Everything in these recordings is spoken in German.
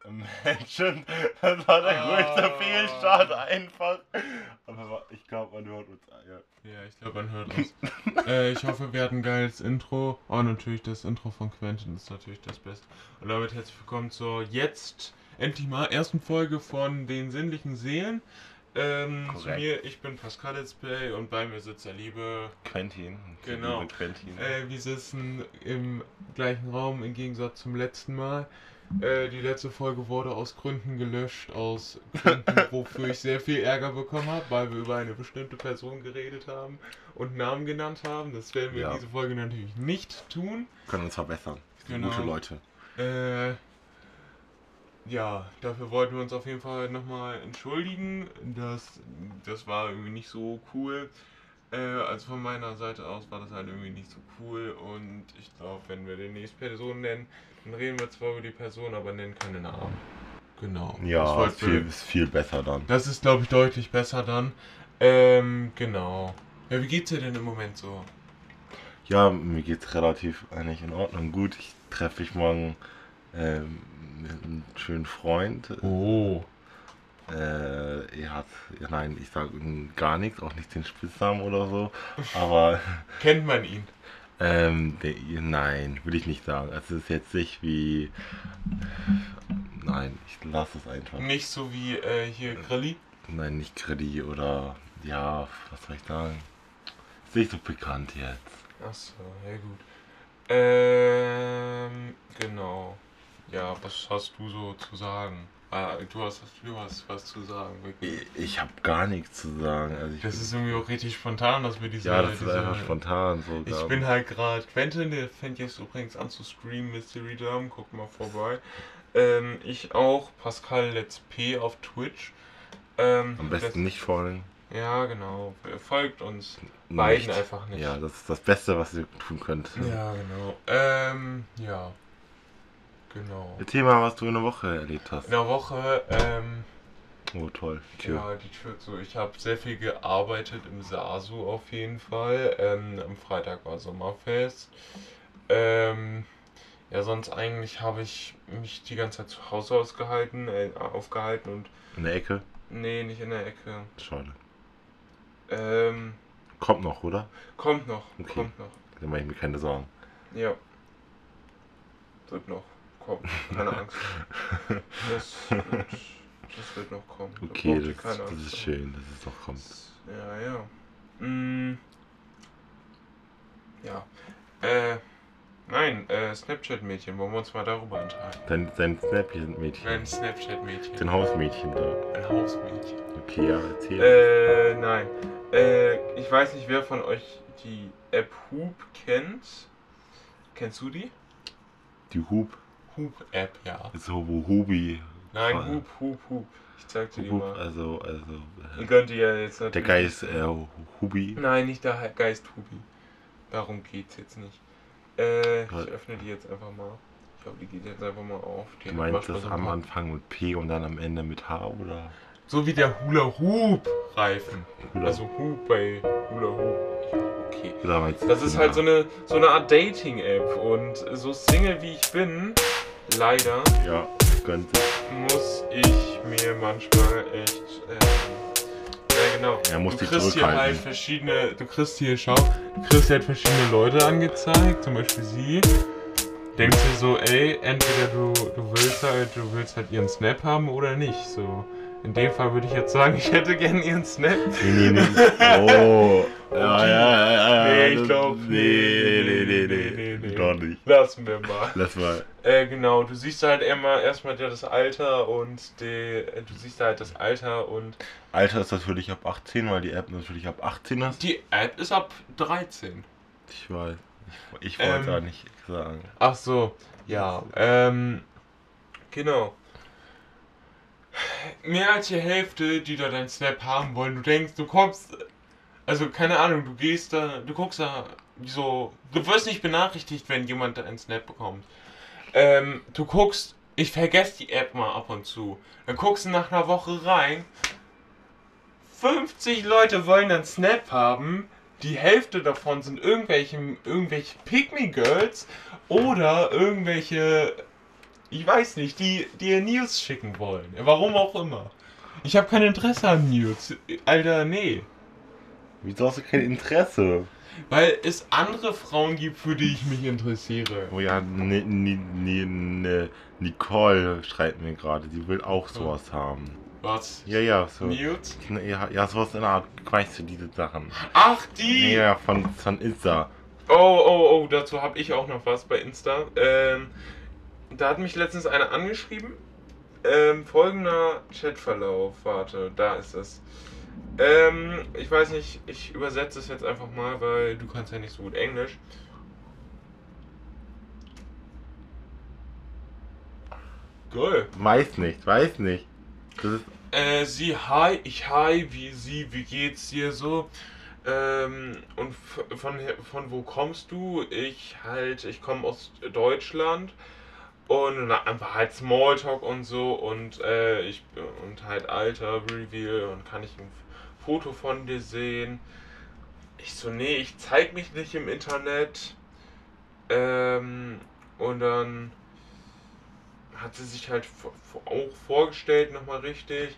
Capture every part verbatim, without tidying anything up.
Imagine, das war der Ah. größte Fehlstart einfach. Aber ich glaube, man hört uns. Ja, Ja, ich glaube, man hört uns. äh, ich hoffe, wir hatten ein geiles Intro. Oh, natürlich, das Intro von Quentin ist natürlich das Beste. Und damit herzlich willkommen zur jetzt endlich mal ersten Folge von den sinnlichen Seelen. Ähm, zu Korrekt. mir, ich bin Pascal Let's Play und bei mir sitzt der liebe... Quentin. Genau. Liebe Quentin. Äh, wir sitzen im gleichen Raum im Gegensatz zum letzten Mal. Äh, die letzte Folge wurde aus Gründen gelöscht, aus Gründen, wofür ich sehr viel Ärger bekommen habe, weil wir über eine bestimmte Person geredet haben und Namen genannt haben. Das werden wir Ja. in dieser Folge natürlich nicht tun. Können uns verbessern. Wir sind Genau. gute Leute. Äh, ja, dafür wollten wir uns auf jeden Fall nochmal entschuldigen. Das, das war irgendwie nicht so cool. Äh, also von meiner Seite aus war das halt irgendwie nicht so cool und ich glaube, wenn wir die nächste Person nennen, dann reden wir zwar über die Person, aber nennen keine Namen. Genau. Das Ja, wollten ist viel, wir- ist viel besser dann. Das ist, glaube ich, deutlich besser dann. Ähm, genau. Ja, wie geht's dir denn im Moment so? Ja, mir geht's relativ eigentlich in Ordnung. Gut, ich treffe mich morgen ähm, mit einem schönen Freund. Oh. Äh, er hat, ja, nein, ich sage gar nichts, auch nicht den Spitznamen oder so, aber Kennt man ihn? ähm, der, nein, will ich nicht sagen. Es ist jetzt nicht wie, nein, ich lasse es einfach. Nicht so wie äh, hier Grilli? Nein, nicht Credit oder, ja, was soll ich sagen? Ist nicht so bekannt jetzt. Achso, ja gut. Ähm, genau. Ja, was hast du so zu sagen? Ah, du hast, du hast was zu sagen, wirklich. Ich, ich habe gar nichts zu sagen. Also ich Das bin, ist irgendwie auch richtig spontan, dass wir diese... ja, das ist diese einfach spontan so. Ich glaub bin halt gerade Quentin, der fängt jetzt übrigens an zu streamen, Mystery Dome, guckt mal vorbei. Ähm, ich auch, Pascal Let's P auf Twitch. Ähm, Am besten nicht folgen. das, ja, genau. Folgt uns beiden Nicht. einfach nicht. Ja, das ist das Beste, was ihr tun könnt. Ja, genau. Ähm, ja. Genau. Erzähl mal, was du in der Woche erlebt hast. In der Woche, ähm, Oh, toll. Tür. ja, die Tür zu. Ich habe sehr viel gearbeitet im SASU auf jeden Fall. Ähm, am Freitag war Sommerfest. Ähm, ja, sonst eigentlich habe ich mich die ganze Zeit zu Hause ausgehalten, äh, aufgehalten und. In der Ecke? Nee, nicht in der Ecke. Schade. Ähm, Kommt noch, oder? kommt noch, Okay. kommt noch. Da mache ich mir keine Sorgen. Ja. Wird noch kommen, keine Angst. Das wird, das wird noch kommen. Da Okay, braucht ihr das, keine das Angst ist haben. schön, dass es noch kommt. Ja, ja. Mm. Ja. Äh, nein, äh, Snapchat-Mädchen, wollen wir uns mal darüber unterhalten? Dein, dein Snapchat-Mädchen. Ein Snapchat-Mädchen. Den Hausmädchen da. Ein Hausmädchen. Okay, ja, erzähl. Äh, nein. Äh, ich weiß nicht, wer von euch die App Hoop kennt. Kennst du die? Die Hub Hoop-App, ja. ist so wo Hubi. Nein, Voll. Hoop, Hoop, Hoop. Ich zeig dir die Hub, mal. also, also. Ihr Äh, könnt die ja jetzt der natürlich... Geist, äh, Hubi. Nein, nicht der Geist Hubi. Darum geht's jetzt nicht. Äh, ich Ja. öffne die jetzt einfach mal. Ich glaube, die geht jetzt einfach mal auf. Die Du hat meinst manchmal das so ein am paar- Anfang mit P und dann am Ende mit H, oder? So wie der Hula-Hoop-Reifen. Hula. Also Hoop bei Hula-Hoop. Ja, okay. Oder meinst du Das ist halt so eine, so eine Art Dating-App. Und so Single wie ich bin, leider, Ja, könnte. muss ich mir manchmal echt... Ähm, ja, genau. Er muss du dich kriegst hier zurückhalten. halt verschiedene... Du kriegst hier, schau, du kriegst halt verschiedene Leute angezeigt. Zum Beispiel sie. Denkst dir so, ey, entweder du, du willst halt, du willst halt ihren Snap haben oder nicht. So. In dem Fall würde ich jetzt sagen, ich hätte gern ihren Snap. Nee, nee, nee. Oh. Ja, ja, ja, ja. Nee, ich das- glaub, Nee, nee, nee, nee, nee, nee. nee, nee. Doch nicht. Lassen wir mal. Lass mal. Äh, genau, du siehst halt immer erstmal das Alter und die, du siehst halt das Alter und Alter ist natürlich ab achtzehn, weil die App natürlich ab achtzehn ist. die App ist ab dreizehn. Ich weiß. Ich, ich wollte Ähm. gar nicht sagen. Ach so, ja, ähm, genau. Mehr als die Hälfte, die da deinen Snap haben wollen, du denkst, du kommst, also keine Ahnung, du gehst da, du guckst da, so, du wirst nicht benachrichtigt, wenn jemand da einen Snap bekommt. Ähm, du guckst, ich vergesse die App mal ab und zu, dann guckst du nach einer Woche rein, fünfzig Leute wollen einen Snap haben, die Hälfte davon sind irgendwelche, irgendwelche Pick-Me-Girls oder irgendwelche Ich weiß nicht, die dir News schicken wollen. Warum auch immer. Ich habe kein Interesse an News. Alter, nee. Wieso hast du kein Interesse? Weil es andere Frauen gibt, für die ich mich interessiere. Oh ja, ne, ne, ne, ne, Nicole schreibt mir gerade, die will auch sowas haben. Was? Ja, ja, so. Nudes? Ja, ja, sowas in der Art, weißt du, diese Sachen. Ach, die! Ja, von, von Insta. Oh, oh, oh, dazu habe ich auch noch was bei Insta. Ähm, da hat mich letztens einer angeschrieben. Ähm, folgender Chatverlauf. Warte, da ist es. Ähm, ich weiß nicht, ich übersetze es jetzt einfach mal, weil du kannst ja nicht so gut Englisch. Geil. Weiß nicht, weiß nicht. Das ist Äh, sie, hi, ich, hi, wie sie, wie geht's dir so? Ähm, und f- von, von wo kommst du? Ich halt, ich komme aus Deutschland. Und na, einfach halt Smalltalk und so und äh, ich und halt Alter, Reveal und kann ich ein Foto von dir sehen? Ich so, nee, ich zeig mich nicht im Internet. Ähm, und dann hat sie sich halt v- v- auch vorgestellt nochmal richtig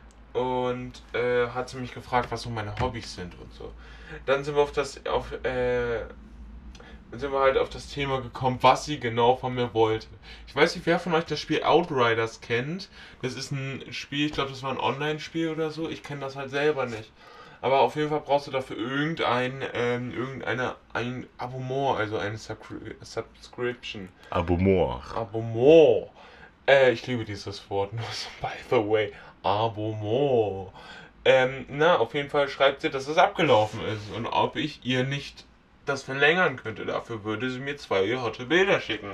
und äh, hat sie mich gefragt, was so meine Hobbys sind und so. Dann sind wir auf das auf äh, dann sind wir halt auf das Thema gekommen, was sie genau von mir wollte. Ich weiß nicht, wer von euch das Spiel Outriders kennt. Das ist ein Spiel, ich glaube, das war ein Online-Spiel oder so. Ich kenne das halt selber nicht. Aber auf jeden Fall brauchst du dafür irgendein, ähm, irgendeine, ein Abonnement, also eine Subscri Subscription. Abonnement. Abonnement. Äh, ich liebe dieses Wort, nur so, by the way. Abonnement. Ähm, na, auf jeden Fall schreibt sie, dass es abgelaufen ist und ob ich ihr nicht das verlängern könnte. Dafür würde sie mir zwei hotte Bilder schicken.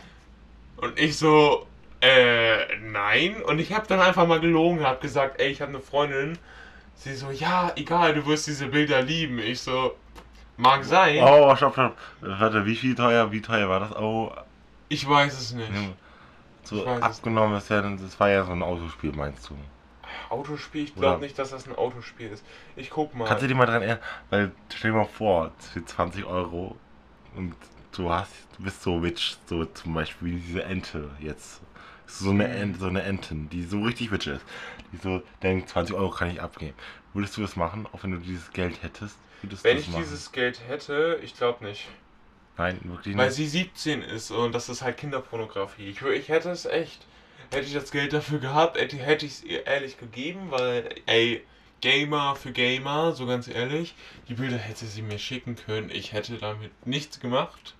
Und ich so, äh, nein. Und ich habe dann einfach mal gelogen, habe gesagt, ey, ich habe eine Freundin. Sie so, ja, egal, du wirst diese Bilder lieben. Ich so, mag sein. Oh, stopp, stopp. Warte, wie viel teuer, wie teuer war das? Oh, Ich weiß es nicht. so Ich weiß es abgenommen ist ja, das war ja so ein Autospiel, meinst du? Autospiel, ich Oder- glaube nicht, dass das ein Autospiel ist. Ich guck mal. Kannst du dir mal dran erinnern, weil stell dir mal vor, für zwanzig Euro und du hast, du bist so witch, so zum Beispiel wie diese Ente jetzt. So eine, Mhm. Ente, so eine Entin, die so richtig witch ist. Die so denkt, zwanzig Euro kann ich abgeben. Würdest du das machen, auch wenn du dieses Geld hättest? Würdest Wenn du ich das machen? dieses Geld hätte, ich glaube nicht. Nein, wirklich Weil nicht. sie siebzehn ist und das ist halt Kinderpornografie. Ich, wür- ich hätte es echt. Hätte ich das Geld dafür gehabt, hätte, hätte ich es ihr ehrlich gegeben, weil, ey, Gamer für Gamer, so ganz ehrlich, die Bilder hätte sie mir schicken können. Ich hätte damit nichts gemacht.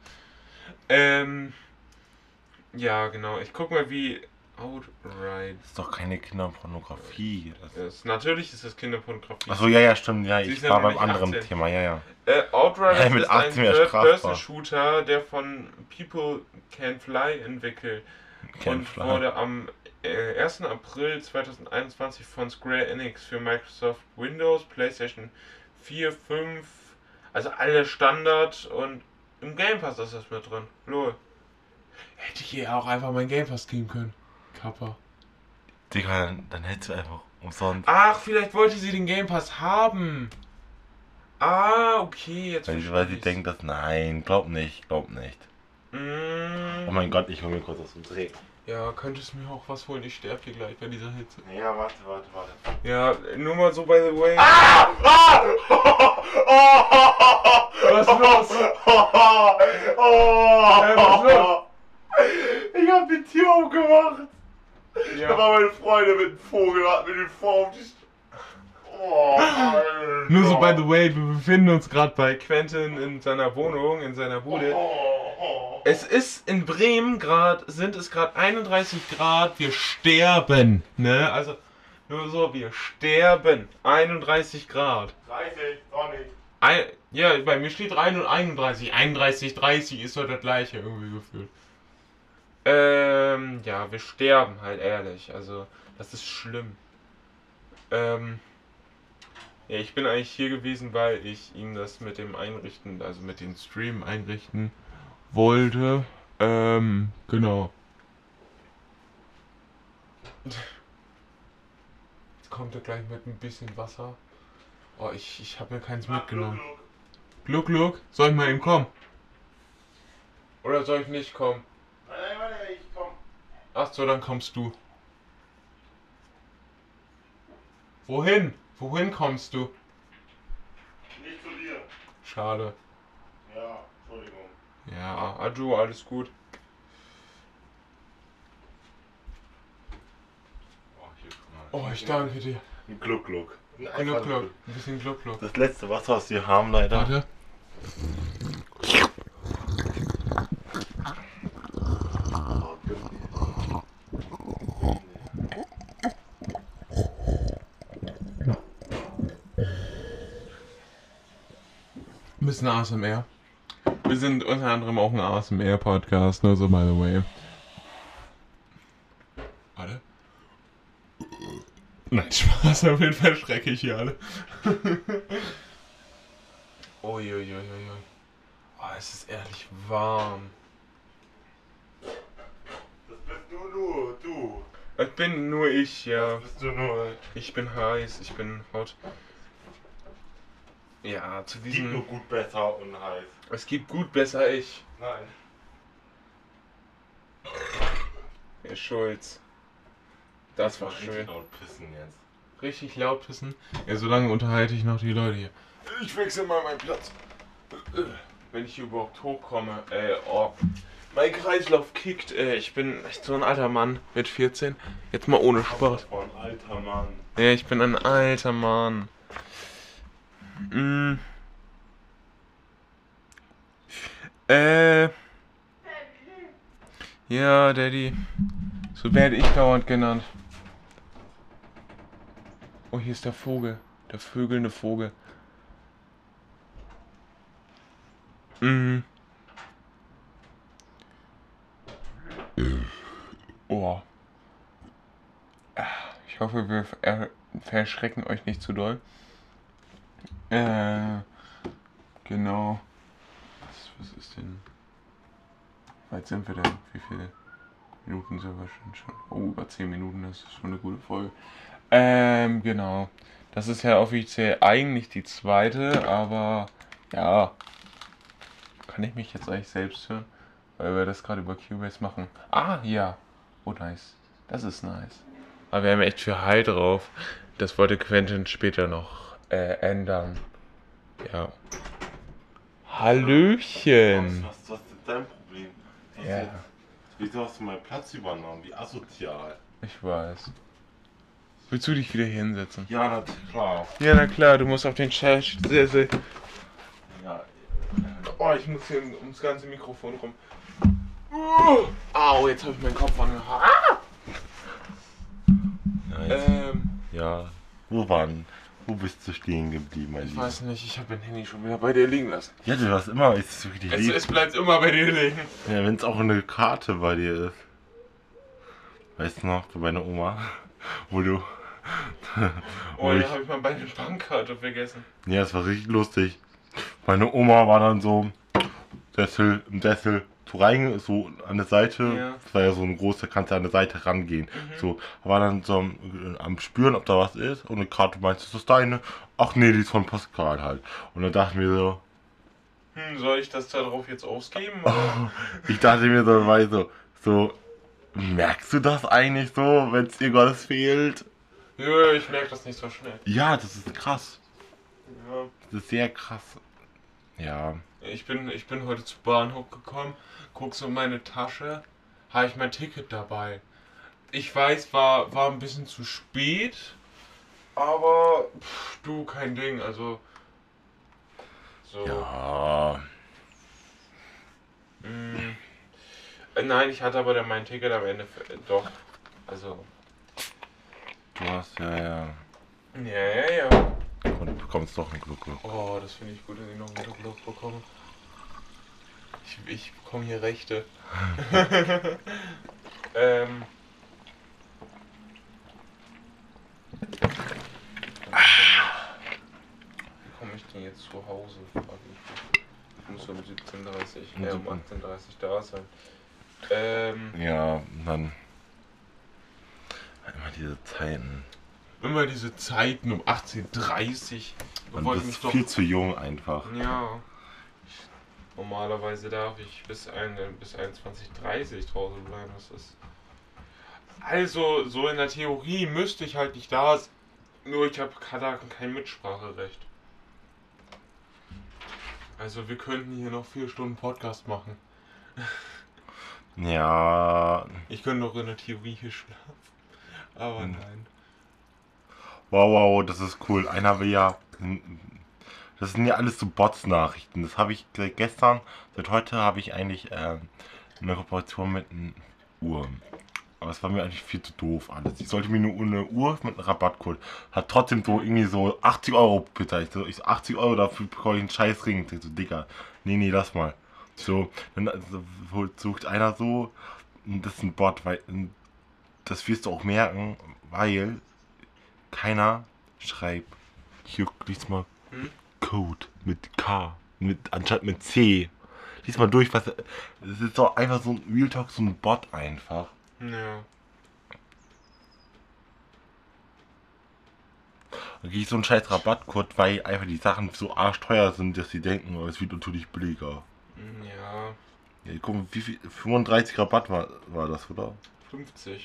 Ähm, ja, genau. Ich guck mal, wie Outright Das ist doch keine Kinderpornografie. Das ist. Natürlich ist das Kinderpornografie. Achso, ja, ja, stimmt, ja, Sie ich ist ja war noch beim nicht anderen achtzehn. Thema, ja, ja. Äh, Outriders Hey, mit ist ein achtzehn wäre strafbar. Third-Person-Shooter, der von People Can Fly entwickelt Can und Fly. wurde am äh, ersten April zweitausendeinundzwanzig von Square Enix für Microsoft Windows, PlayStation vier, fünf, also alle Standard und im Game Pass ist das mit drin. Lol. Hätte ich ihr auch einfach mein Game Pass geben können. Kappa. Digga, dann, dann hättest du einfach umsonst. Ach, vielleicht wollte sie den Game Pass haben. Ah, okay, jetzt Weil, verstehe weil sie ich's. denkt, dass nein, glaub nicht, glaub nicht. Mm. Oh mein Gott, ich hol mir kurz aus dem Dreh. Ja, könntest mir auch was holen, ich sterbe hier gleich bei dieser Hitze. Ja, warte, warte, warte. Ja, nur mal so by the way. Ah! Ah! Was ist los? Oh! Hey, was ist los? Ich hab die Tür aufgemacht. Da Ja. war meine Freundin mit dem Vogel, hat mir den vor auf die St Oh, Alter. Nur so by the way, wir befinden uns gerade bei Quentin in seiner Wohnung, in seiner Bude. Oh. Es ist in Bremen gerade, sind es gerade einunddreißig Grad, wir sterben, ne? Also, nur so, wir sterben. einunddreißig Grad. dreißig, sonnig. Ein, ja, bei mir steht einunddreißig, einunddreißig, dreißig ist doch das gleiche irgendwie gefühlt. Ähm, ja, wir sterben halt ehrlich, also, das ist schlimm. Ähm, ja, ich bin eigentlich hier gewesen, weil ich ihm das mit dem Einrichten, also mit dem Stream einrichten wollte. Ähm, genau. Jetzt kommt er gleich mit ein bisschen Wasser. Oh, ich, ich habe mir keins mitgenommen. Gluck, gluck. Soll ich mal eben kommen? Oder soll ich nicht kommen? Nein, warte, ich komm. sagt so, dann kommst du. Wohin? Wohin kommst du? Nicht zu dir. Schade. Ja, Entschuldigung. Ja, Adu, alles gut. Oh, hier, guck mal. Oh, ich danke dir. Ein Gluck, Gluck. Ein Gluck, Gluck. Ein bisschen Gluck, Gluck. Das letzte Wasser, was wir haben, leider. Warte. Ein bisschen A S M R. Wir sind unter anderem auch ein A S M R-Podcast, nur so by the way. Warte. Nein, Spaß, auf jeden Fall schrecke ich hier alle. Uiuiuiui. Oh, es ist ehrlich warm. Das bist nur du, du. Das bin nur ich, ja. Das bist du nur. Ich bin heiß, ich bin hot. Ja, zu Gibt diesem... nur gut, besser und heiß. Es gibt gut, besser ich. Nein. Herr Schulz. Das war richtig schön. laut pissen jetzt. Richtig laut pissen. Ja, so lange unterhalte ich noch die Leute hier. Ich wechsle mal meinen Platz. Wenn ich hier überhaupt hochkomme. Äh, oh. Mein Kreislauf kickt. Äh, ich bin echt so ein alter Mann mit vierzehn. Jetzt mal ohne Spaß. Oh, ein alter Mann. Ja, ich bin ein alter Mann. Mm. Äh. Ja, Daddy. So werde ich dauernd genannt. Oh, hier ist der Vogel. Der vögelnde Vogel. Mhm. Oh. Ich hoffe, wir ver- verschrecken euch nicht zu doll. Äh. Genau. Was, was ist denn? Wie weit sind wir denn? Wie viele Minuten sind wir schon? schon? Oh, über zehn Minuten, das ist schon eine gute Folge. Ähm, genau. Das ist ja offiziell eigentlich die zweite, aber ja. Kann ich mich jetzt eigentlich selbst hören? Weil wir das gerade über Cubase machen. Ah, ja. Oh, nice. Das ist nice. Aber wir haben echt viel High drauf. Das wollte Quentin später noch äh, ändern. Ja. Hallöchen. Was, was, was ist dein Problem? Was Ja. jetzt? Wieso hast du meinen Platz übernommen? Wie asozial. Ich weiß. Willst du dich wieder hier hinsetzen? Ja, na klar. Ja, na klar, du musst auf den Sessel. Ja. Oh, ich muss hier ums ganze Mikrofon rum. Uh, au, jetzt habe ich meinen Kopf angehauen. Ah! Ja, jetzt, Ähm, ja. Wo waren? Wo bist du stehen geblieben, mein ich Lieber? weiß nicht, ich habe mein Handy schon wieder bei dir liegen lassen. Ja, du hast immer, ist wirklich Es, lieb. es bleibt immer bei dir liegen. Ja, wenn es auch eine Karte bei dir ist. Weißt du noch, bei meiner Oma, wo du. Oh, wo da ich, habe ich mal meine Bankkarte vergessen. ja, es war richtig lustig. Meine Oma war dann so Sessel, im Sessel so rein, so an der Seite. Ja. Das war ja so ein großer, kannst du an der Seite rangehen. Mhm. So, war dann so am, am Spüren, ob da was ist. Und eine Karte meinst du, ist das deine? Ach nee, die ist von Pascal halt. Und dann dachte ich mir so, Hm, soll ich das da drauf jetzt ausgeben? Oder? ich dachte mir so, weil so, so, merkst du das eigentlich so, wenn es dir was fehlt? Nö, ich merke das nicht so schnell. Ja, das ist krass. Ja. Das ist sehr krass. Ja. Ich bin, ich bin heute zu Bahnhof gekommen, guck so in meine Tasche, habe ich mein Ticket dabei. Ich weiß, war, war ein bisschen zu spät, aber pff, du, kein Ding, also so. Ja. Mm. Äh, nein, ich hatte aber dann mein Ticket am Ende für, äh, doch, also. Du hast ja, ja. Ja, ja, ja. Und du bekommst doch einen Glück. Oh, das finde ich gut, dass ich noch einen Glück bekomme. Ich, ich bekomme hier Rechte. ähm. Wie komme ich denn jetzt zu Hause? Frag ich mich. Ich muss um siebzehn Uhr dreißig, äh, um achtzehn Uhr dreißig da sein. Ähm. Ja, und dann immer diese Zeiten. Immer diese Zeiten um achtzehn Uhr dreißig. Man bist viel zu jung einfach. Ja. Normalerweise darf ich bis, ein, bis einundzwanzig Uhr dreißig draußen bleiben. Das ist. Also, so in der Theorie müsste ich halt nicht da sein. Nur ich habe da kein Mitspracherecht. Also wir könnten hier noch vier Stunden Podcast machen. Ja. Ich könnte noch in der Theorie hier schlafen. Aber Hm. nein. Wow, wow, das ist cool. Einer will ja. Das sind ja alles so Bots-Nachrichten. Das habe ich seit gestern, seit heute habe ich eigentlich ähm, eine Kooperation mit einer Uhr. Aber es war mir eigentlich viel zu doof alles. Ich sollte mir nur eine Uhr mit einem Rabattcode. Hat trotzdem so irgendwie so achtzig Euro bitte. Ich so, ich so achtzig Euro dafür bekomme ich einen scheiß Ring. Ich so, Digga, nee, nee, lass mal. So, dann also, sucht einer so, das ist ein Bot, weil das wirst du auch merken, weil keiner schreibt, hier, lies mal, Hm? Code mit K, mit, anstatt mit C. Lies mal durch, was, es ist doch einfach so ein Real Talk, so ein Bot einfach. Ja. Da krieg ich so einen scheiß Rabattcode, weil einfach die Sachen so arschteuer sind, dass sie denken, oh, es wird natürlich billiger. Ja. Ja, guck mal, wie viel, fünfunddreißig Rabatt war, war das, oder? fünfzig.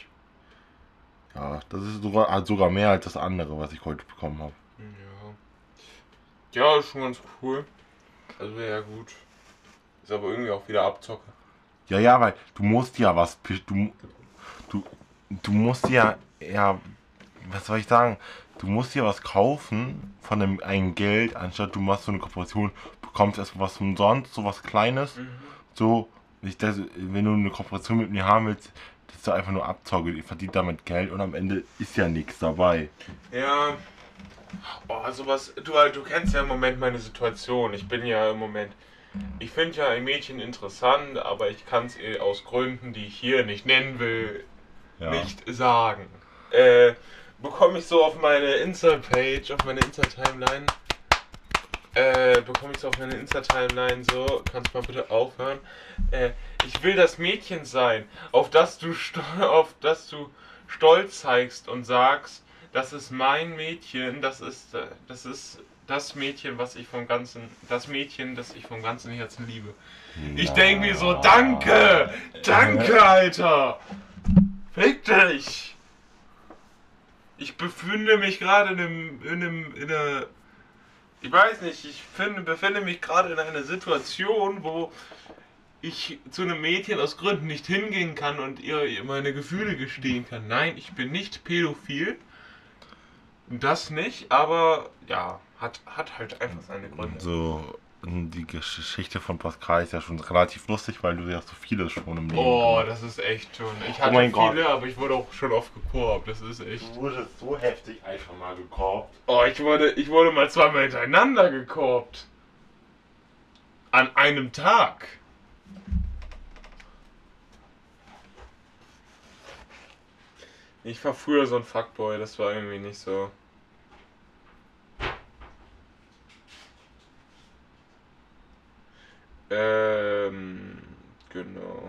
Ja, das ist sogar, halt sogar mehr als das andere, was ich heute bekommen habe. Ja. Ja, ist schon ganz cool. Also wäre ja gut. Ist aber irgendwie auch wieder Abzocke. Ja, ja, weil du musst ja was, du, du, du musst ja, ja, was soll ich sagen, du musst ja was kaufen von dem ein Geld, anstatt du machst so eine Kooperation, bekommst erst was umsonst, so was Kleines, Mhm. so, ich, das, wenn du eine Kooperation mit mir haben willst, das ist doch einfach nur Abzocke, ihr verdient damit Geld und am Ende ist ja nichts dabei. Ja. Oh, sowas. Du, du kennst ja im Moment meine Situation. Ich bin ja im Moment. Ich finde ja ein Mädchen interessant, aber ich kann es ihr aus Gründen, die ich hier nicht nennen will, Ja. nicht sagen. Äh, bekomme ich so auf meine Insta-Page, auf meine Insta-Timeline, äh, bekomme ich so auf meine Insta-Timeline so, kannst du mal bitte aufhören, äh, ich will das Mädchen sein, auf das du, sto- auf das du Stolz zeigst und sagst, das ist mein Mädchen, das ist, äh, das ist das Mädchen, was ich vom ganzen, das Mädchen, das ich vom ganzen Herzen liebe. Ich denke mir so, danke, danke, Alter, fick dich. Ich befinde mich gerade in einem, in einem, in einer, ich weiß nicht, ich finde, befinde mich gerade in einer Situation, wo ich zu einem Mädchen aus Gründen nicht hingehen kann und ihr, ihr meine Gefühle gestehen kann. Nein, ich bin nicht pädophil. Das nicht, aber ja, hat, hat halt einfach seine Gründe. So, die Geschichte von Pascal ist ja schon relativ lustig, weil du ja so viele schon im Leben Oh, hast. das ist echt schon. Ich hatte mein viele, Gott. aber ich wurde auch schon oft gekorbt. Das ist echt. Du wurdest so heftig einfach mal gekorbt. Oh, ich wurde, ich wurde mal zweimal hintereinander gekorbt. An einem Tag. Ich war früher so ein Fuckboy, das war irgendwie nicht so. Ähm, genau.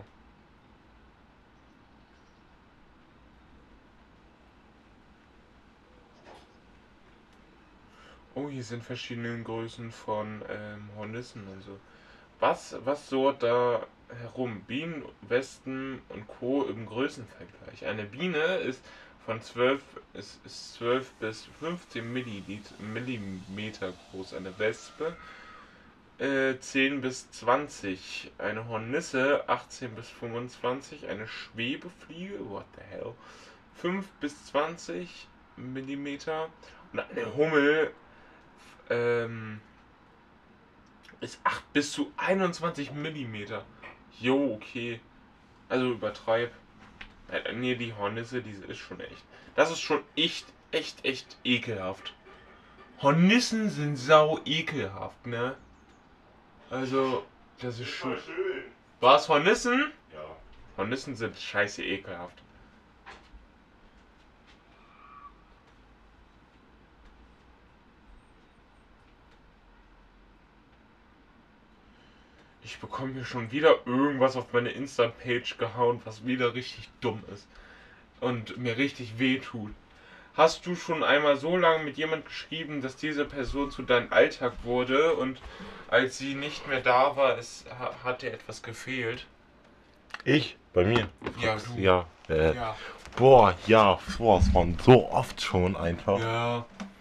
Oh, hier sind verschiedene Größen von ähm, Hornissen und so. Was, was so da herum? Bienen, Wespen und Co. im Größenvergleich. Eine Biene ist von zwölf, ist, ist zwölf bis fünfzehn Millilit- Millimeter groß. Eine Wespe äh, zehn bis zwanzig. Eine Hornisse achtzehn bis fünfundzwanzig. Eine Schwebefliege, what the hell? fünf bis zwanzig Millimeter. Und eine Hummel ähm, ist acht bis zu einundzwanzig Millimeter. Jo, okay. Also übertreib. Äh, nee, die Hornisse, diese ist schon echt. Das ist schon echt, echt, echt ekelhaft. Hornissen sind sau ekelhaft, ne? Also, das ist schon. schön. Was, Hornissen? Ja. Hornissen sind scheiße ekelhaft. Ich bekomme hier schon wieder irgendwas auf meine Insta-Page gehauen, was wieder richtig dumm ist. Und mir richtig weh tut. Hast du schon einmal so lange mit jemand geschrieben, dass diese Person zu deinem Alltag wurde und als sie nicht mehr da war, es ha- hat dir etwas gefehlt? Ich? Bei mir? Ja, du. Ja. Äh, Ja. Boah, ja, sowas von so oft schon einfach. Ja.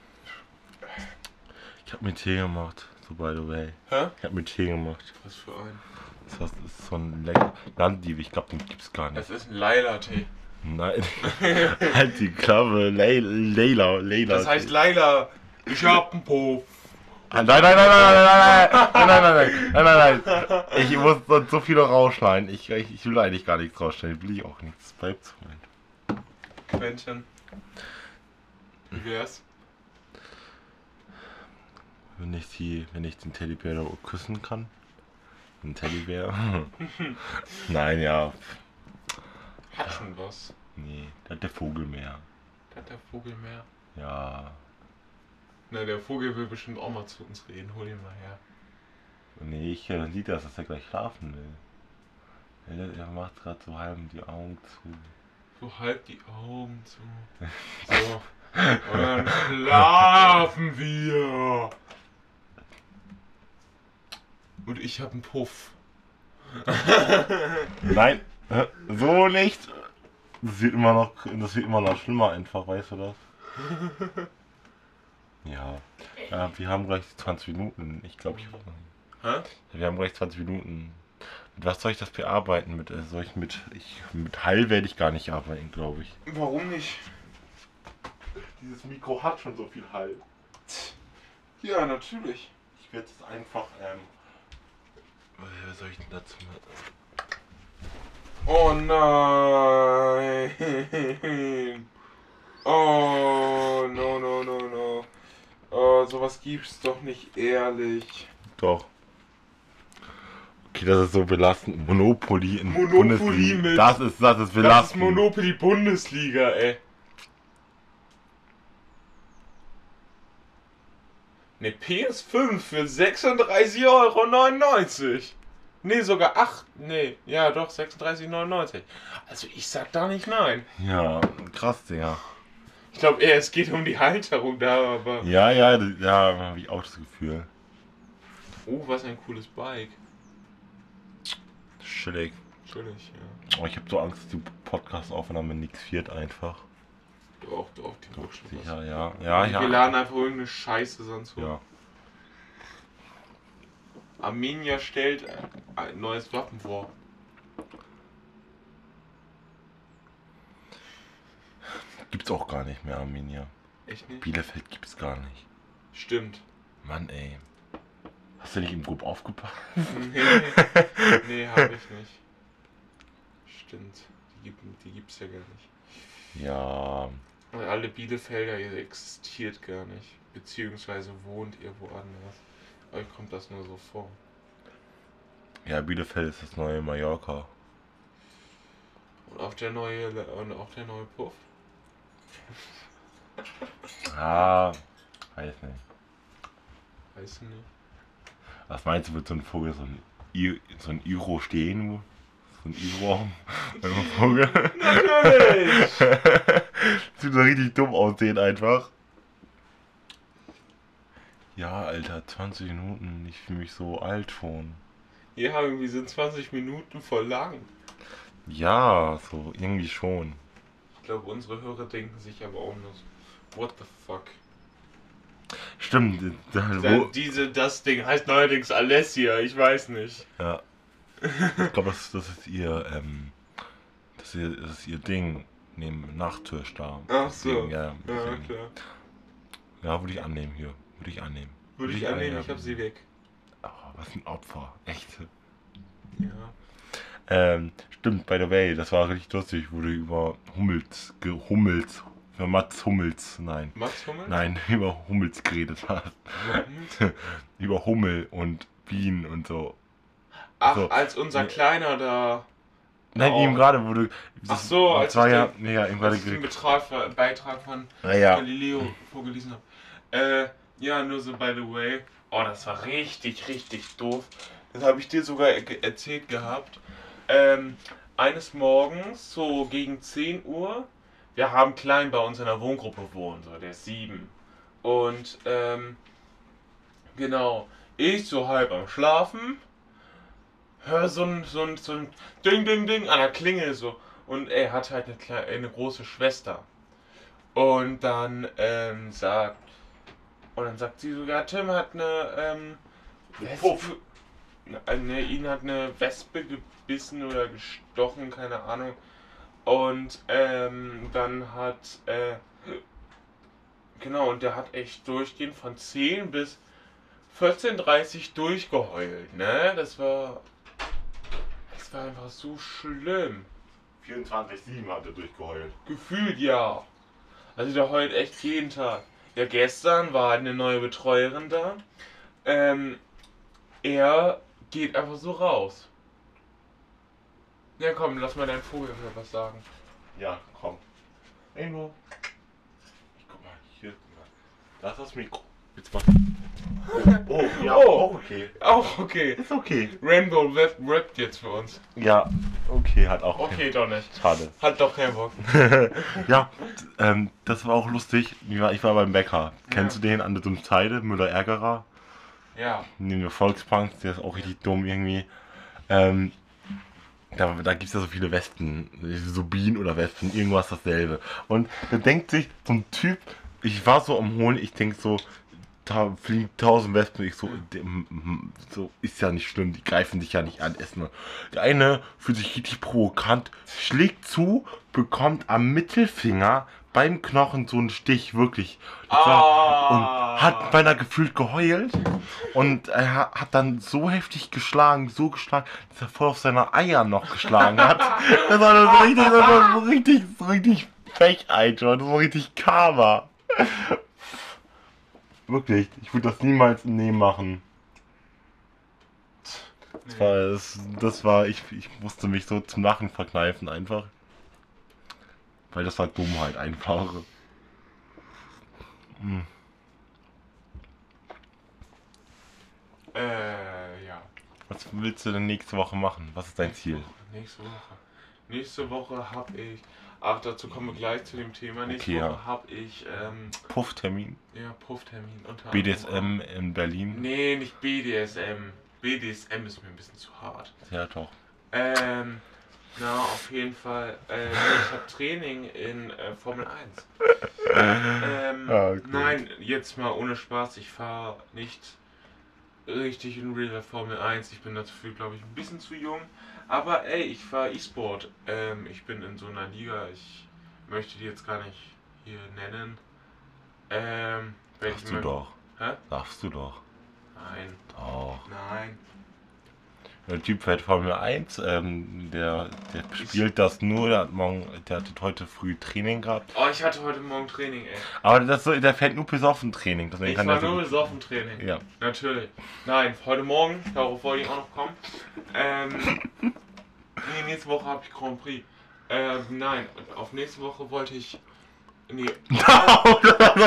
Ich hab mir Tee gemacht, so by the way. Hä? Ich hab mir Tee gemacht. Was für ein? Das ist so ein lecker Landdieb, ich glaube, den gibt's gar nicht. Das ist ein Laila-Tee. Nein. Halt die Klappe, Ley- Leila, Leila. Das heißt Laila. Ich hab einen Puff. Ah, Nein, nein, nein, nein, nein, nein, nein, nein, nein, nein, nein, nein. Ich muss sonst so viel rausschneiden. Ich, ich, ich will eigentlich gar nichts rausschneiden. Will ich auch nichts. Das bleibt so. Quentin. Wie wär's? Wenn ich die, wenn ich den Teddybär da küssen kann. Ein Teddybär. Nein, ja. Hat schon was. Nee, da hat der Vogel mehr. Hat der Vogel mehr? Ja. Na, der Vogel will bestimmt auch mal zu uns reden. Hol ihn mal her. Nee, ich äh, sieht das, dass er gleich schlafen will. Er, er macht gerade so halb die Augen zu. So halb die Augen zu. So. Und dann schlafen wir. Und ich hab einen Puff. Nein, äh, so nicht. Das wird immer noch, das wird immer noch schlimmer einfach, weißt du das? Ja. Ja, wir haben gleich zwanzig Minuten. Ich glaube, ich. Hä? Wir haben gleich zwanzig Minuten. Mit was soll ich das bearbeiten? Mit äh, soll ich mit ich mit Hall werde ich gar nicht arbeiten, glaube ich. Warum nicht? Dieses Mikro hat schon so viel Hall. Ja, natürlich. Ich werde es einfach ähm was soll ich denn dazu machen? Oh nein. Oh, no, no, no, no. Oh, sowas gibt's doch nicht ehrlich. Doch. Okay, das ist so belastend. Monopoly in Monopoly Bundesliga. mit- Das ist das ist Das ist belastend. Monopoly Bundesliga, ey. Ne, P S fünf für sechsunddreißig Euro neunundneunzig. Ne, sogar acht. Ne, ja doch, sechsunddreißig Euro neunundneunzig. Also ich sag da nicht nein. Ja, krass, Digga. Ich glaube eher, es geht um die Halterung da, aber... Ja, ja, d- ja, habe ich auch das Gefühl. Oh, was ein cooles Bike. Chillig. Natürlich, ja. Oh, ich habe so Angst, dass die Podcast-Aufnahme nichts wird einfach. Doch, doch, die wird schon was. Sicher, ja. Ja, Wir ja. laden einfach irgendeine Scheiße sonst hoch. Ja. Armenier stellt ein neues Wappen vor. Gibt's auch gar nicht mehr, Arminia. Echt nicht? Bielefeld gibt's gar nicht. Stimmt. Mann, ey. Hast du nicht im Grupp aufgepasst? Nee, nee, hab ich nicht. Stimmt. Die, gibt, die gibt's ja gar nicht. Ja. Weil alle Bielefelder, ihr existiert gar nicht. Beziehungsweise wohnt ihr woanders. Euch kommt das nur so vor. Ja, Bielefeld ist das neue Mallorca. Und auch der neue und auch der neue Puff. Ah, weiß nicht. Weißt du nicht? Was meinst du, wird so ein Vogel, so ein, I, so ein Iro stehen? So ein Iro bei einem Vogel? Natürlich! Das wird so richtig dumm aussehen einfach. Ja, Alter, zwanzig Minuten. Ich fühle mich so alt schon. Ja, irgendwie sind zwanzig Minuten voll lang. Ja, so irgendwie schon. Ich glaube, unsere Hörer denken sich aber auch nur so, what the fuck? Stimmt, da, Da, wo, diese, das Ding heißt neuerdings Alessia, ich weiß nicht. ja. Ich glaube, das, das ist ihr, ähm, das ist ihr, das ist ihr Ding neben Nachttisch da. Ach so. Deswegen, ja, Ja, deswegen. klar. Ja, würde ich annehmen hier. Würde ich annehmen. Würde ich annehmen, ich hab sie weg. Oh, was ein Opfer. Echt. Ja. Ähm, stimmt, by the way, das war richtig lustig, wo du über Hummels, gehummels, über Mats Hummels, nein. Max Hummel? Nein, über Hummels geredet hast. Warum? Über Hummel und Bienen und so. Ach, So. als unser Kleiner da. Nein, Oh. eben gerade, wo du. Ach so, das als war ich ja, den- ja, eben gerade Als ich den geredet. Betrag, Beitrag von Naja, Galileo vorgelesen habe. Äh, ja, nur so by the way. Oh, das war richtig, richtig doof. Das habe ich dir sogar er erzählt gehabt. Ähm, eines Morgens, so gegen zehn Uhr, wir haben Klein bei uns in der Wohngruppe wohnen, so, der ist sieben. Und, ähm, genau, ich so halb am Schlafen, hör so ein, so ein, so ein Ding, Ding, Ding an der Klingel so. Und er hat halt eine, kleine, eine große Schwester. Und dann ähm, sagt, und dann sagt sie so, ja, Tim hat eine, ähm, Wespe, ne, ihn hat eine Wespe gebissen oder gestochen, keine Ahnung. Und ähm, dann hat, äh, genau, und der hat echt durchgehend von zehn bis vierzehn Uhr dreißig durchgeheult, ne? Das war, das war einfach so schlimm. vierundzwanzig sieben hat er durchgeheult. Gefühlt ja. Also der heult echt jeden Tag. Ja, gestern war eine neue Betreuerin da. Ähm, er geht einfach so raus. Ja komm, lass mal deinen Vogel was sagen. Ja, komm. Ingo. Guck mal, hier. Da ist das Mikro. Jetzt mach. Oh, ja, Oh. auch okay. Auch okay. Ist okay. Rainbow rappt, rappt jetzt für uns. Ja, okay, hat auch. Okay, doch nicht. Schade. Hat doch keinen Bock. Ja, ähm, das war auch lustig. Ich war, ich war beim Bäcker. Kennst Ja. du den an der Zeide, Müller-Ärgerer? Ja. Neben der Volksbank, der ist auch richtig dumm irgendwie. Ähm, da da gibt es ja so viele Wespen, so Bienen oder Wespen, irgendwas dasselbe. Und da denkt sich so ein Typ, ich war so am Holen, ich denk so, da fliegen tausend Wespen, ich so, dem- so, ist ja nicht schlimm, die greifen dich ja nicht an, erstmal. Der eine fühlt sich richtig provokant, schlägt zu, bekommt am Mittelfinger beim Knochen so einen Stich, wirklich. Das war, Ah. und hat beinahe gefühlt geheult und er ha- hat dann so heftig geschlagen, so geschlagen, dass er voll auf seine Eier noch geschlagen hat. Das war so richtig, das war so richtig, so richtig Frechheit, das war richtig Karma. Wirklich, ich würde das niemals im Leben machen. Das war, das, das war ich, ich musste mich so zum Lachen verkneifen einfach. Weil das war Dummheit einfach. Hm. Äh, ja. Was willst du denn nächste Woche machen? Was ist dein Ziel? Nächste Woche. Nächste Woche habe ich. Ach, dazu kommen wir gleich zu dem Thema. Nächste Okay, Woche ja. habe ich ähm, Pufftermin? ja, Pufftermin unter B D S anderem. M in Berlin? Nee, nicht B D S M. B D S M ist mir ein bisschen zu hart. Ja, doch. Ähm, na, auf jeden Fall. Äh, nee, ich habe Training in äh, Formel eins. Ähm, Ah, gut. nein, jetzt mal ohne Spaß. Ich fahre nicht richtig in Real Life Formel eins. Ich bin dafür, glaube ich, ein bisschen zu jung. Aber ey, ich fahre E-Sport. Ähm, ich bin in so einer Liga. Ich möchte die jetzt gar nicht hier nennen. Ähm, wenn Darfst ich du mal- doch. Hä? Darfst du doch. Nein, Doch. nein. Der Typ fährt Formel eins, ähm, der, der spielt das nur, der hat morgen, der hat heute früh Training gehabt. Oh, ich hatte heute Morgen Training, ey. Aber das so, der fährt nur besoffen Training, deswegen Ich kann war der nur so. besoffen Training. Ja. Natürlich. Nein, heute Morgen, darauf wollte ich auch noch kommen. Ähm, nee, nächste Woche habe ich Grand Prix. Ähm, nein, auf nächste Woche wollte ich. Nee. Oh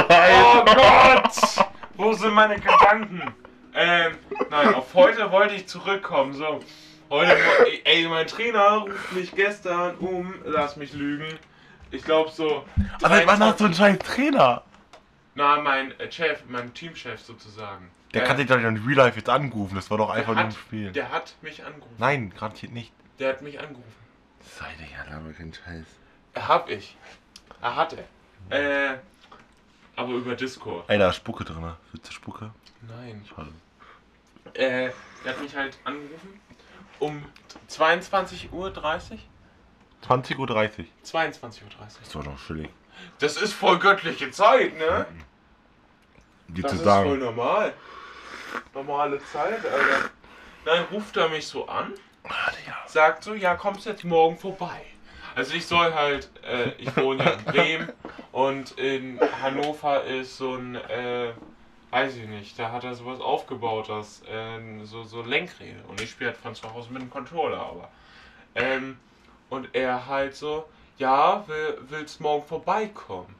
Gott! Wo sind meine Gedanken? Ähm, nein, auf heute wollte ich zurückkommen. So. Heute, wo- ey, mein Trainer ruft mich gestern um, lass mich lügen. Ich glaube so. Aber wann dreiundzwanzig hast du einen scheiß Trainer? Na, mein äh, Chef, mein Teamchef sozusagen. Der Äh, kann dich doch nicht in Real Life jetzt anrufen, das war doch einfach der nur ein hat, Spiel. Der hat mich angerufen. Nein, garantiert nicht. Der hat mich angerufen. Sei dir ja aber kein Scheiß. Hab ich. Er hatte. Äh, aber über Discord. Ey, da ist Spucke drin, ne? Willst du Spucke? Nein. Schade. Äh, der hat mich halt angerufen. Um zweiundzwanzig Uhr dreißig? zwanzig Uhr dreißig. zweiundzwanzig Uhr dreißig. Das war doch chillig. Das ist voll göttliche Zeit, ne? Die Das zu ist voll sagen. normal. Normale Zeit, Alter. Dann ruft er mich so an. Ah, ja. Sagt so, ja, kommst jetzt morgen vorbei. Also ich soll halt, äh, ich wohne ja in Bremen und in Hannover ist so ein, äh, weiß ich nicht, da hat er sowas aufgebaut, das, äh, so, so Lenkräder. Und ich spiele halt von zu Hause mit dem Controller, aber. Ähm, und er halt so, ja, will, willst morgen vorbeikommen?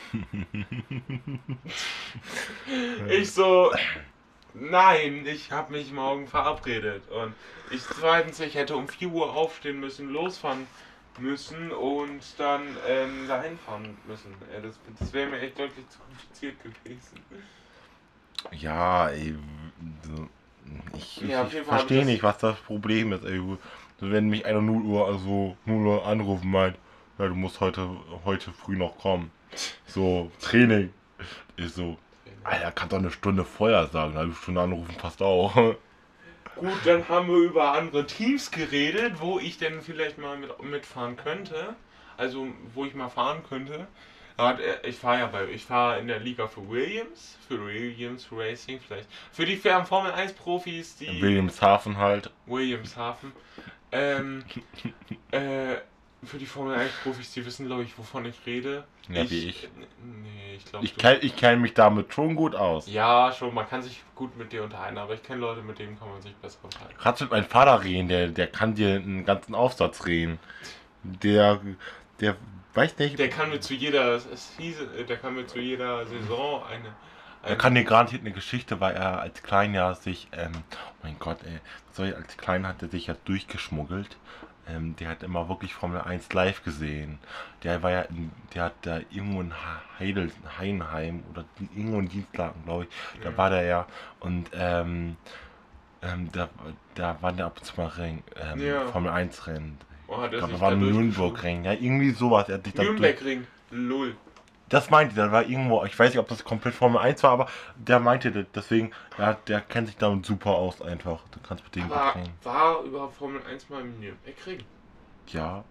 Ich so, nein, ich habe mich morgen verabredet. Und ich zweitens, ich hätte um vier Uhr aufstehen müssen, losfahren müssen und dann ähm, dahin fahren müssen. Äh, das das wäre mir echt deutlich zu kompliziert gewesen. Ja, ey. So. Ich, Ja, auf ich, jeden ich Fall hab verstehe ich das- nicht, was das Problem ist, ey. Wenn mich einer null Uhr, also null Uhr anrufen meint, ja, du musst heute, heute früh noch kommen. So, Training. Ich so, Alter, kann doch eine Stunde vorher sagen, eine halbe Stunde anrufen passt auch. Gut, dann haben wir über andere Teams geredet, wo ich denn vielleicht mal mit, mitfahren könnte. Also, wo ich mal fahren könnte. Ja, ich fahre ja bei, ich fahre in der Liga für Williams, für Williams Racing vielleicht. Für die Formel eins Profis, die Wilhelmshaven halt. Williamshaven. Ähm, äh, für die Formel eins Profis, die wissen, glaube ich, wovon ich rede. Ja, wie ich. Nee, ich glaube. Ich kenne ich kenn mich damit schon gut aus. Ja, schon, man kann sich gut mit dir unterhalten, aber ich kenne Leute, mit denen kann man sich besser unterhalten. Kannst mit meinem Vater reden, der, der kann dir einen ganzen Aufsatz reden. Der, der, weiß nicht. Der kann mir zu jeder Season, der kann mir zu jeder Saison eine. Er kann dir garantiert eine Geschichte, weil er als Kleinjahr sich, ähm, oh mein Gott, ey, so als Klein hat er sich ja durchgeschmuggelt. Ähm, der hat immer wirklich Formel eins live gesehen. Der war ja, in, der hat da irgendwo in Heidel, Heinheim oder irgendwo in Dienstlaken, glaube ich, da Ja. war der ja. Und ähm, ähm, da, da war der ab und zu mal Rennen, ähm, Ja. Formel eins Rennen. Oh, hat Ich er glaube, sich da war da ein durchgeschoben. Nürnberg-Rennen, ja, irgendwie sowas. Er hat sich da durch- Nürnbergring, lull. Das meinte der, war irgendwo, ich weiß nicht, ob das komplett Formel eins war, aber der meinte das, deswegen, ja, der kennt sich damit super aus einfach. Du kannst mit dem gut Aber reden. war überhaupt Formel eins mal im Nürnbergring? Ja,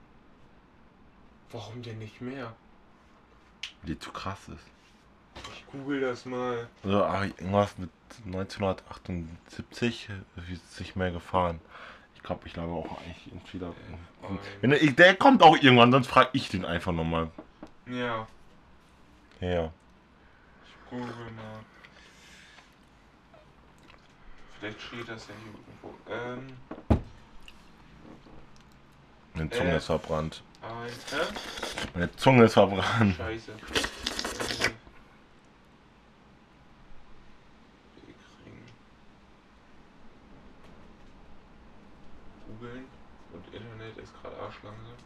Warum denn nicht mehr? weil die zu krass ist. Ich google das mal. Also ach, irgendwas mit neunzehnhundertachtundsiebzig wird es nicht mehr gefahren. Ich glaube, ich glaube auch eigentlich entweder. Wenn er, der kommt auch irgendwann, sonst frage ich den einfach nochmal. Ja, Ja. ich google mal. Vielleicht steht das ja hier irgendwo. Ähm, Meine Zunge Äh. ist verbrannt. ein, hä? Meine Zunge ist verbrannt. Scheiße. Äh, Nürnbergring. Googeln. Und Internet ist gerade arschlangsam.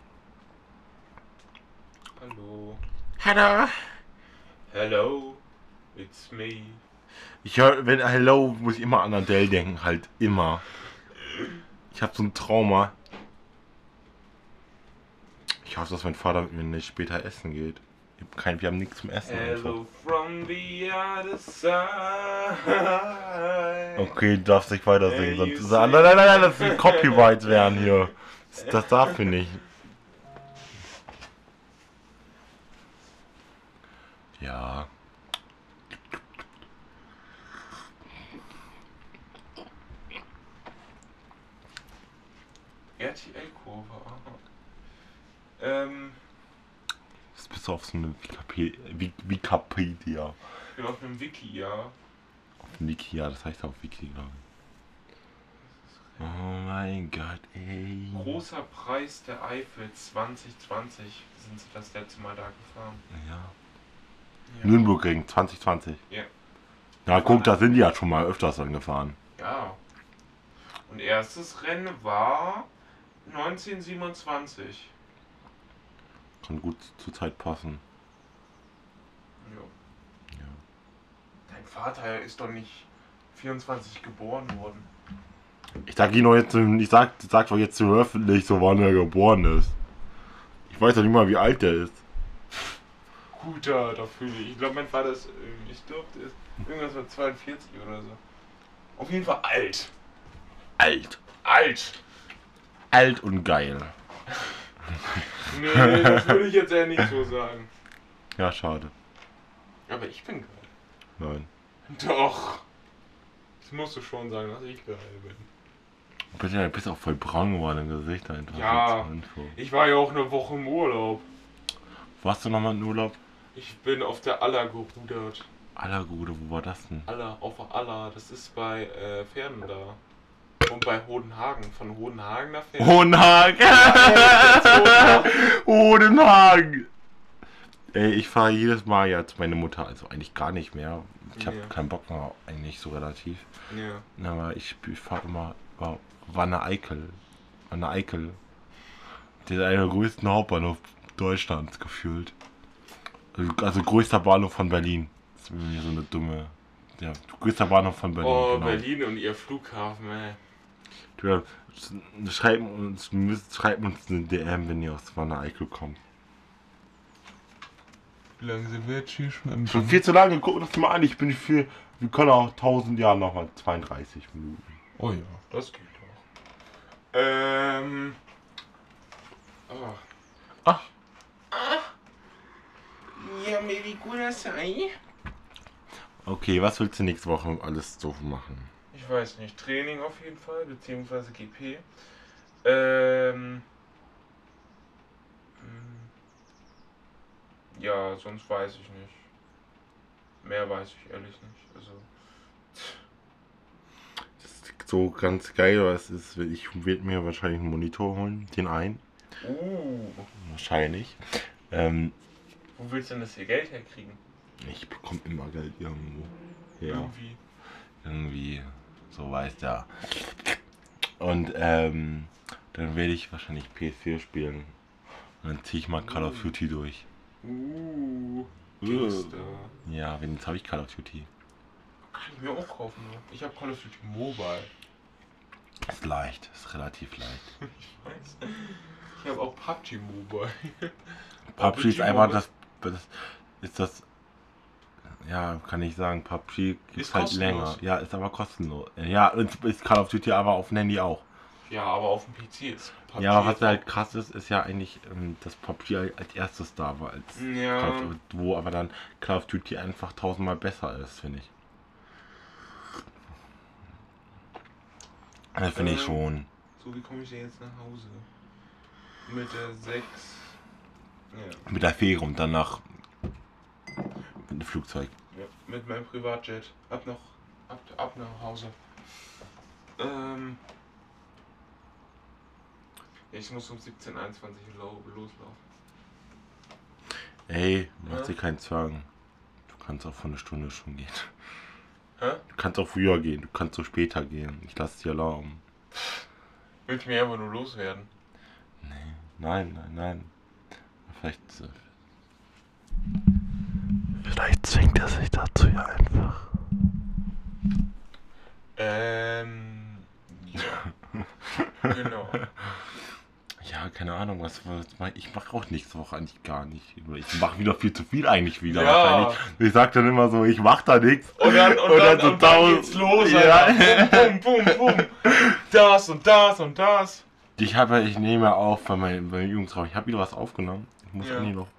Hallo. Hello. Hello. It's me. Ich höre, wenn Hello, muss ich immer an Adele denken, halt immer. Ich habe so ein Trauma. Ich hoffe, dass mein Vater mit mir nicht später essen geht. Ich hab kein, wir haben nichts zum Essen. Einfach. Hello from the other side. Okay, du darfst nicht weiter singen, Hey, sonst you ist nein, nein, nein, nein, das will Copyright werden hier. Das, das darf ich nicht. Ja. R T L-Kurve, aha. Ähm, Das bist du auf so eine Wiki- Wik- Wikipedia. ich bin auf einem Wiki, ja. Auf dem Wiki, ja, das heißt auf Wiki, glaube ich. Oh mein Gott, ey. Großer Preis der Eifel zwanzig zwanzig sind sie das letzte Mal da gefahren. Ja. Ja. Nürnbergring zwanzig zwanzig. Ja. Na guck, da sind die ja schon mal öfters angefahren. Ja. Und erstes Rennen war neunzehnhundertsiebenundzwanzig. Kann gut zur Zeit passen. Ja. Ja. Dein Vater ist doch nicht vierundzwanzig geboren worden. Ich sag ihn doch jetzt, ich sag, sag doch jetzt so öffentlich, so wann er geboren ist. Ich weiß ja nicht mal, wie alt der ist. Guter, da fühle ich. Ich glaube, mein Vater ist, äh, ich glaube, der ist irgendwas mit zweiundvierzig oder so. Auf jeden Fall alt. Alt. Alt! Alt und geil. Nee, das würde ich jetzt eher nicht so sagen. Ja, schade. Aber ich bin geil. Nein. Doch. Das musst du schon sagen, dass ich geil bin. Du bist ja bist auch voll braun geworden im Gesicht einfach. Ja. zur Info. Ich war ja auch eine Woche im Urlaub. Warst du nochmal in Urlaub? Ich bin auf der Aller gerudert. Allergude, wo war das denn? Aller, auf der Aller. Das ist bei äh, Pferden da. Und bei Hodenhagen. Von Hodenhagen nach Pferden. Hodenhagen! Ja, Hodenhagen! Ey, ich fahre jedes Mal ja zu meiner Mutter, also eigentlich gar nicht mehr. Ich habe Ja. keinen Bock mehr, eigentlich so relativ. Ja. Aber ich, ich fahre immer über Wanne Eickel. Wanne Eickel. Der ist einer der größten Hauptbahnhof Deutschlands gefühlt. Also, also größter Bahnhof von Berlin. Das ist mir so eine dumme, Der größte Bahnhof von Berlin. Oh, genau. Berlin und ihr Flughafen, ey. Du, schreibt uns, müsst, schreibt uns eine D M, wenn ihr aus Wanne-Eickel kommt. Wie lange sind wir jetzt hier schon? Schon viel zu lange, guck das mal an, ich bin viel, wir können auch tausend Jahre nochmal zweiunddreißig Minuten. Oh ja, das geht doch. Ähm. Oh. Ach. Ja, mir wie gut das sei. Okay, was willst du nächste Woche alles so machen? Ich weiß nicht, Training auf jeden Fall, beziehungsweise G P. Ähm. Ja, sonst weiß ich nicht. Mehr weiß ich ehrlich nicht. Also. Das ist so ganz geil, was ist, ich werde mir wahrscheinlich einen Monitor holen, den einen. Uh. Wahrscheinlich. Ähm, Wo willst du denn das hier Geld herkriegen? ich bekomme immer Geld irgendwo. Ja. Irgendwie. Irgendwie, so weiß der. Und ähm, dann werde ich wahrscheinlich P S vier spielen. Und dann ziehe ich mal Call of Duty durch. Uh. Gangster. Ja, jetzt habe ich Call of Duty. Kann ich mir auch kaufen, ne? Ich habe Call of Duty Mobile. Ist leicht, ist relativ leicht. Ich weiß. Ich habe auch P U B G Mobile. P U B G ist einfach das, das. Ist das. Ja, kann ich sagen, P U B G gibt Ist halt kostenlos. länger. Ja, ist aber kostenlos. Ja, und ist Call of Duty aber auf dem Handy auch. Ja, aber auf dem P C ist P U B G. Ja, aber was jetzt halt auch- krass ist, ist ja eigentlich, ähm, dass P U B G als erstes da war, als Ja. Call of Duty, wo aber dann Call of Duty einfach tausendmal besser ist, finde ich. Das finde ich Ähm. schon. So, wie komme ich denn jetzt nach Hause? Mit der sechs. Ja. Mit der Fähre und danach mit dem Flugzeug. Ja, mit meinem Privatjet. Ab noch. Ab, ab nach Hause. Ähm. Ich muss um siebzehn Uhr einundzwanzig lo- loslaufen. Ey, mach Ja. dir keinen Zwang. Du kannst auch vor einer Stunde schon gehen. Hä? Du kannst auch früher gehen, du kannst so später gehen. Ich lasse dir erlauben. Willst du mich einfach nur loswerden? Nee, nein, nein, nein. Vielleicht. äh, Vielleicht zwingt er sich dazu ja einfach. Ähm. Ja. Genau. Ja, keine Ahnung, was, was ich mache auch nächste Woche eigentlich gar nicht. Ich mache wieder viel zu viel eigentlich wieder. Ja. Wahrscheinlich. Ich sag dann immer so, ich mach da nichts. Und dann, und Und dann, dann so und dann tausend- geht's los, Ja. Alter. Bum, bum, bum, bum. Das und das und das. Ich habe, ich nehme auf bei meinem, bei meinem Übungsraum. Ich habe wieder was aufgenommen. Ich muss Ja. eigentlich noch.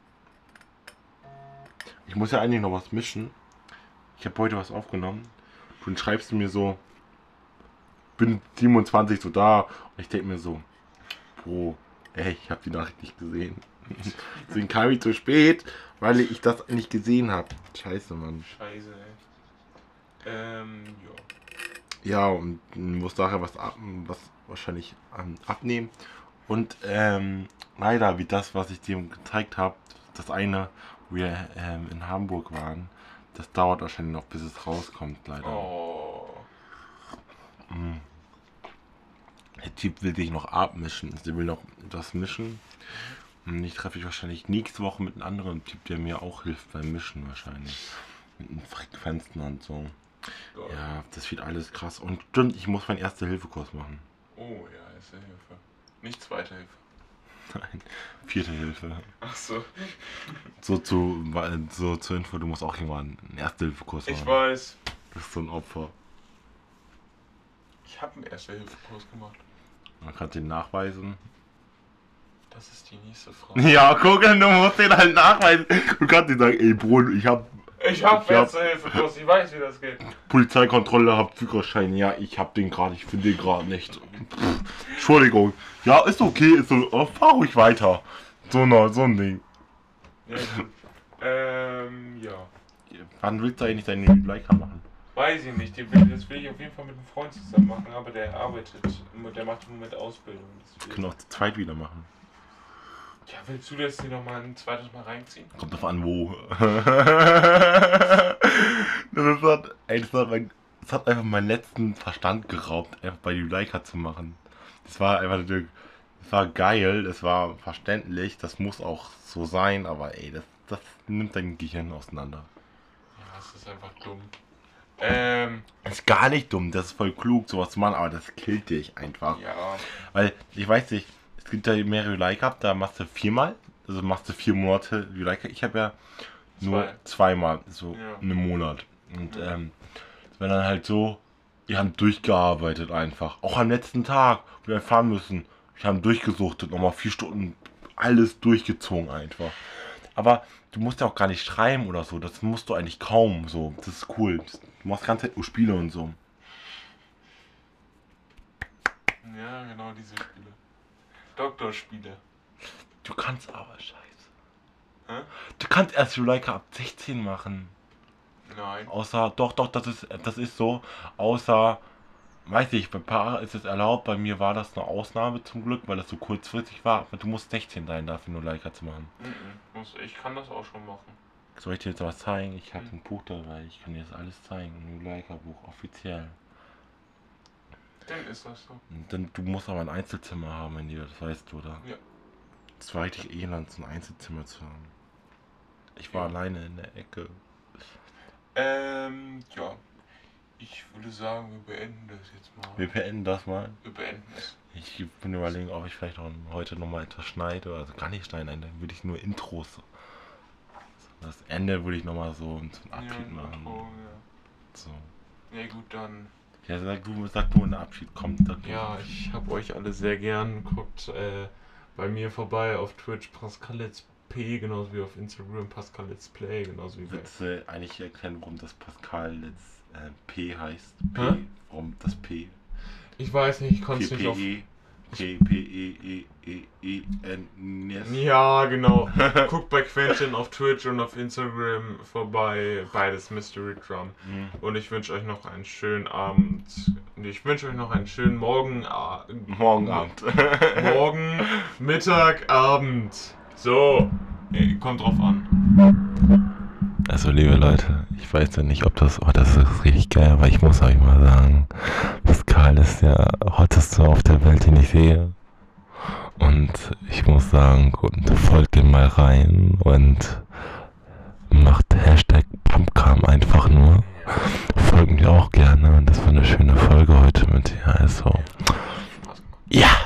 Ich muss ja eigentlich noch was mischen. Ich habe heute was aufgenommen. Und schreibst du mir so, bin siebenundzwanzig so da. Und ich denke mir so, Bro, ey, ich habe die Nachricht nicht gesehen. Deswegen kam ich zu spät, weil ich das nicht gesehen habe. Scheiße, Mann. Scheiße, ey. Ähm, ja. Ja, und muss daher was ab, was wahrscheinlich ähm, abnehmen. Und ähm, leider, wie das, was ich dir gezeigt habe, das eine, wo wir ähm, in Hamburg waren, das dauert wahrscheinlich noch, bis es rauskommt, leider. Oh. Mhm. Der Typ will sich noch abmischen, der will noch das mischen. Und ich treffe mich wahrscheinlich nächste Woche mit einem anderen Typ, der mir auch hilft beim Mischen wahrscheinlich. Mit den Frequenzen und so. Geil. Ja, das wird alles krass. Und stimmt, ich muss meinen Erste-Hilfe-Kurs machen. Oh ja, Erste Hilfe. Nicht Zweite Hilfe. Nein, vierte Hilfe. Ach so. So zu, so zur Info, du musst auch irgendwann einen Erste-Hilfe-Kurs machen. Ich weiß. Du bist so ein Opfer. Ich habe einen Erste Hilfe Kurs gemacht. Man kann den nachweisen. Das ist die nächste Frage. Ja, guck, du musst den halt nachweisen. Du kannst nicht sagen, ey Bruder, ich hab Ich habe Ich hab- Erste Hilfe Kurs. Ich weiß, wie das geht. Polizeikontrolle, hab Führerschein. Ja, ich hab den gerade, ich finde den gerade nicht. Pff, Entschuldigung. Ja, ist okay, ist so, oh, fahr ruhig weiter. So, no, so ein Ding. Ja, gut. ähm, ja. Wann willst du eigentlich deine Leica machen? Weiß ich nicht. Die will, das will ich auf jeden Fall mit einem Freund zusammen machen, aber der arbeitet. Der macht im Moment Ausbildung. Wir Deswegen. können auch zu zweit wieder machen. Ja, willst du das hier nochmal ein zweites Mal reinziehen? Kommt drauf an, wo. das, hat, ey, das, hat mein, das hat einfach meinen letzten Verstand geraubt, einfach bei die Leica zu machen. Das war einfach, das war geil, das war verständlich, das muss auch so sein, aber ey, das, das nimmt dein Gehirn auseinander. Ja, es ist einfach dumm. Ähm, Ist gar nicht dumm, das ist voll klug, sowas zu machen, aber das killt dich einfach. ja. Weil, ich weiß nicht, es gibt ja mehrere Juleika, da machst du viermal, also machst du vier Monate Juleika. Ich habe ja nur Zwei. zweimal, so Ja. einen Monat. Und Ja. ähm, das war dann halt so, wir haben durchgearbeitet einfach. Auch am letzten Tag, wo wir fahren müssen. Wir haben durchgesuchtet, nochmal vier Stunden, alles durchgezogen einfach. Aber du musst ja auch gar nicht schreiben oder so, das musst du eigentlich kaum so. Das ist cool. Du machst die ganze Zeit nur Spiele und so. Ja, genau diese Spiele. Doktorspiele. Du kannst aber scheiße. Hä? Du kannst erst Juleika ab sechzehn machen. Nein. Außer, doch, doch, das ist, das ist so. Außer, weiß ich, bei ein paar ist es erlaubt. Bei mir war das eine Ausnahme zum Glück, weil das so kurzfristig war. Aber du musst sechzehn sein, dafür nur Juleika zu machen. Mhm. Muss- Ich kann das auch schon machen. Soll ich dir jetzt was zeigen? Ich habe Mhm. ein Buch dabei. Ich kann dir das alles zeigen. Ein Juleika-Buch, offiziell. Dann ist das so. Und dann, du musst aber ein Einzelzimmer haben, wenn dir das weißt, oder? Ja. Es war richtig elend, so ein Einzelzimmer zu haben. Ich war Ja. alleine in der Ecke. Ähm, ja. Ich würde sagen, wir beenden das jetzt mal. Wir beenden das mal. Wir beenden es. Ich bin überlegen, ob ich vielleicht auch heute nochmal etwas schneide. Also gar nicht schneiden, dann würde ich nur Intros. So. Das Ende würde ich nochmal so zum Abschied Ja, machen. oh, So. ja. Ja gut, dann. Ja, sag du, sag du, ein Abschied kommt. Sag du. Ja, ich habe euch alle sehr gern. Guckt äh, bei mir vorbei auf Twitch Pascal Let's P, genauso wie auf Instagram Pascal Let's Play, genauso wie bei. Willst du eigentlich erklären, warum das Pascal jetzt äh, P heißt? P. Hä? Warum das P? Ich weiß nicht, ich konnte es nicht auf. P P P E E E E N S. Ja, genau. Guckt bei Quentin auf Twitch und auf Instagram vorbei. Beides Mystery Drum. Mhm. Und ich wünsche euch noch einen schönen Abend. Und ich wünsche euch noch einen schönen Morgen. A- Morgen Abend. Morgen, Mittag, Abend. So, ey, kommt drauf an. Also liebe Leute, ich weiß ja nicht, ob das, oh, das ist richtig geil, aber ich muss euch mal sagen, Pascal ist der hotteste auf der Welt, den ich sehe. Und ich muss sagen, gut, folgt ihm mal rein und macht Hashtag Pumpcam einfach nur. Folgt mir auch gerne und das war eine schöne Folge heute mit dir, also. Ja!